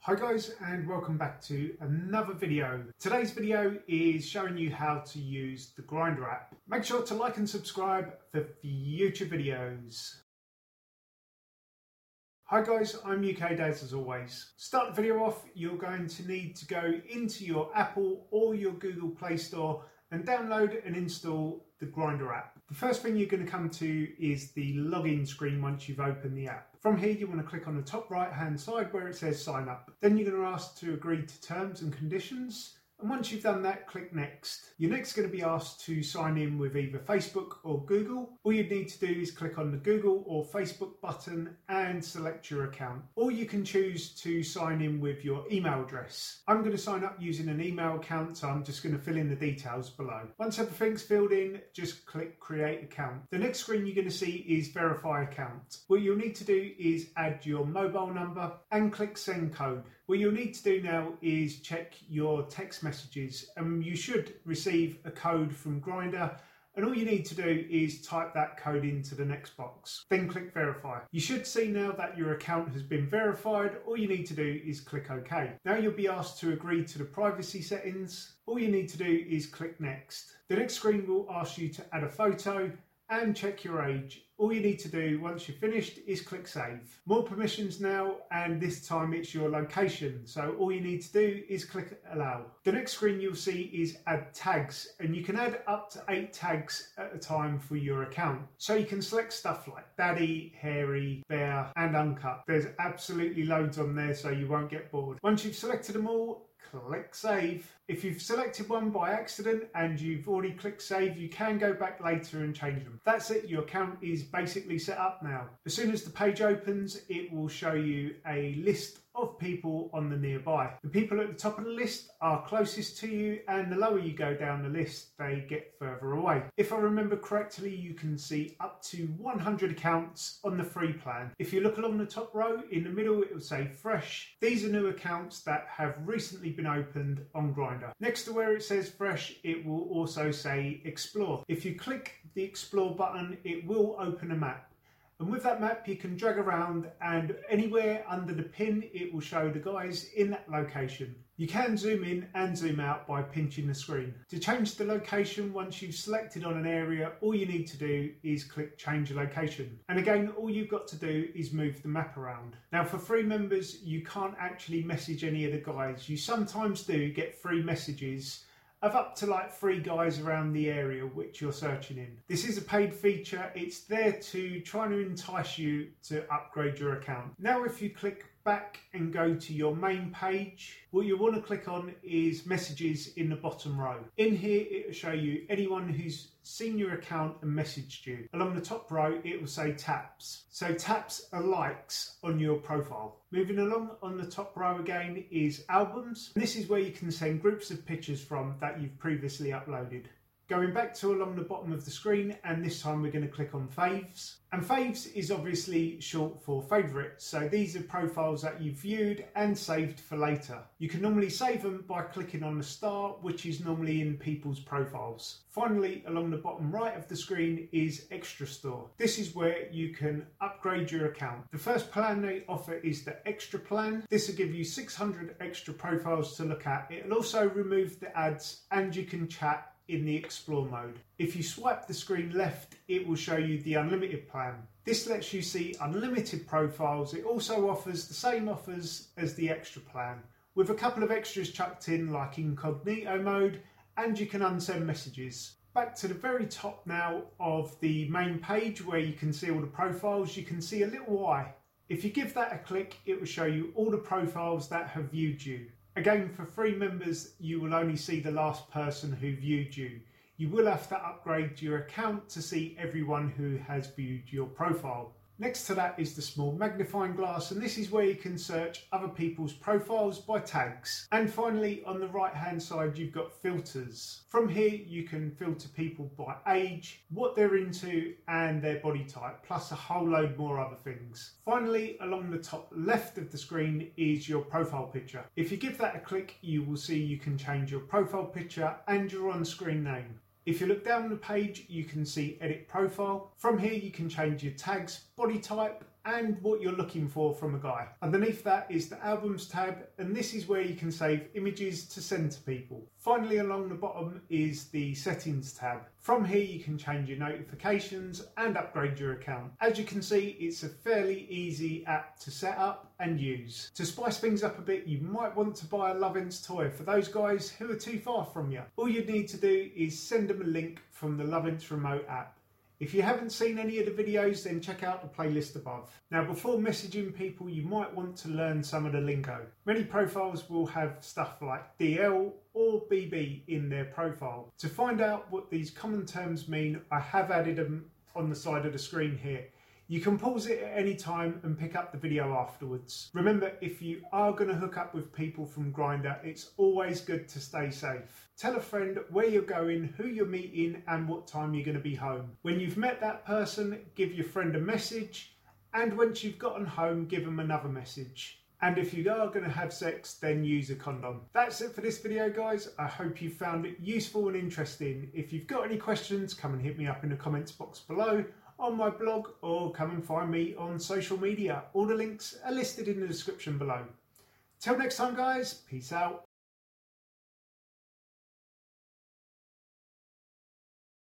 Hi guys, and welcome back to another video. Today's video is showing you how to use the Grindr app. Make sure to like and subscribe for future videos. Hi guys, I'm UK Daz as always. To start the video off, you're going to need to go into your Apple or your Google Play Store and download and install the Grindr app. The first thing you're going to come to is the login screen once you've opened the app. From here, you want to click on the top right hand side where it says sign up. Then you're going to ask to agree to terms and conditions. And once you've done that, click next. You're next going to be asked to sign in with either Facebook or Google. All you need to do is click on the Google or Facebook button and select your account. Or you can choose to sign in with your email address. I'm going to sign up using an email account, so I'm just going to fill in the details below. Once everything's filled in, just click create account. The next screen you're going to see is verify account. What you'll need to do is add your mobile number and click send code. What you'll need to do now is check your text messages, and you should receive a code from Grindr, and all you need to do is type that code into the next box. Then click verify. You should see now that your account has been verified. All you need to do is click OK. Now you'll be asked to agree to the privacy settings. All you need to do is click next. The next screen will ask you to add a photo and check your age. All you need to do once you're finished is click save. More permissions now, and this time it's your location. So all you need to do is click allow. The next screen you'll see is add tags, and you can add up to 8 tags at a time for your account. So you can select stuff like daddy, hairy, bear, and uncut. There's absolutely loads on there, so you won't get bored. Once you've selected them all, click save. If you've selected one by accident and you've already clicked save, you can go back later and change them. That's it, your account is basically set up now. As soon as the page opens, it will show you a list of people on the nearby. The people at the top of the list are closest to you, and the lower you go down the list, they get further away. If I remember correctly, you can see up to 100 accounts on the free plan. If you look along the top row, in the middle it will say fresh. These are new accounts that have recently been opened on Grindr. Next to where it says fresh, it will also say explore. If you click the explore button, it will open a map. And with that map, you can drag around, and anywhere under the pin, it will show the guys in that location. You can zoom in and zoom out by pinching the screen. To change the location, once you've selected on an area, all you need to do is click change location. And again, all you've got to do is move the map around. Now for free members, you can't actually message any of the guys. You sometimes do get free messages of up to like 3 guys around the area which you're searching in. This is a paid feature. It's there to try to entice you to upgrade your account. Now if you click back and go to your main page, what you want to click on is messages in the bottom row. In here it will show you anyone who's seen your account and messaged you. Along the top row it will say taps. So taps are likes on your profile. Moving along on the top row again is albums. This is where you can send groups of pictures from that you've previously uploaded. Going back to along the bottom of the screen, and this time we're going to click on faves. And faves is obviously short for favourites, so these are profiles that you've viewed and saved for later. You can normally save them by clicking on the star, which is normally in people's profiles. Finally, along the bottom right of the screen is Extra Store. This is where you can upgrade your account. The first plan they offer is the Extra plan. This will give you 600 extra profiles to look at. It'll also remove the ads, and you can chat in the explore mode. If you swipe the screen left, it will show you the unlimited plan. This lets you see unlimited profiles. It also offers the same offers as the extra plan, with a couple of extras chucked in like incognito mode, and you can unsend messages. Back to the very top now of the main page where you can see all the profiles, you can see a little eye. If you give that a click, it will show you all the profiles that have viewed you. Again, for free members, you will only see the last person who viewed you. You will have to upgrade your account to see everyone who has viewed your profile. Next to that is the small magnifying glass, and this is where you can search other people's profiles by tags. And finally, on the right hand side, you've got filters. From here, you can filter people by age, what they're into, and their body type, plus a whole load more other things. Finally, along the top left of the screen is your profile picture. If you give that a click, you will see you can change your profile picture and your on-screen name. If you look down the page, you can see edit profile. From here, you can change your tags, body type, and what you're looking for from a guy. Underneath that is the albums tab, and this is where you can save images to send to people. Finally, along the bottom is the settings tab. From here you can change your notifications and upgrade your account. As you can see, it's a fairly easy app to set up and use. To spice things up a bit, you might want to buy a Lovense toy for those guys who are too far from you. All you need to do is send them a link from the Lovense remote app. If you haven't seen any of the videos, then check out the playlist above. Now, before messaging people, you might want to learn some of the lingo. Many profiles will have stuff like DL or BB in their profile. To find out what these common terms mean, I have added them on the side of the screen here. You can pause it at any time and pick up the video afterwards. Remember, if you are going to hook up with people from Grindr, it's always good to stay safe. Tell a friend where you're going, who you're meeting, and what time you're going to be home. When you've met that person, give your friend a message, and once you've gotten home, give them another message. And if you are going to have sex, then use a condom. That's it for this video, guys. I hope you found it useful and interesting. If you've got any questions, come and hit me up in the comments box below, on my blog, or come and find me on social media. All the links are listed in the description below. Till next time, guys, peace out.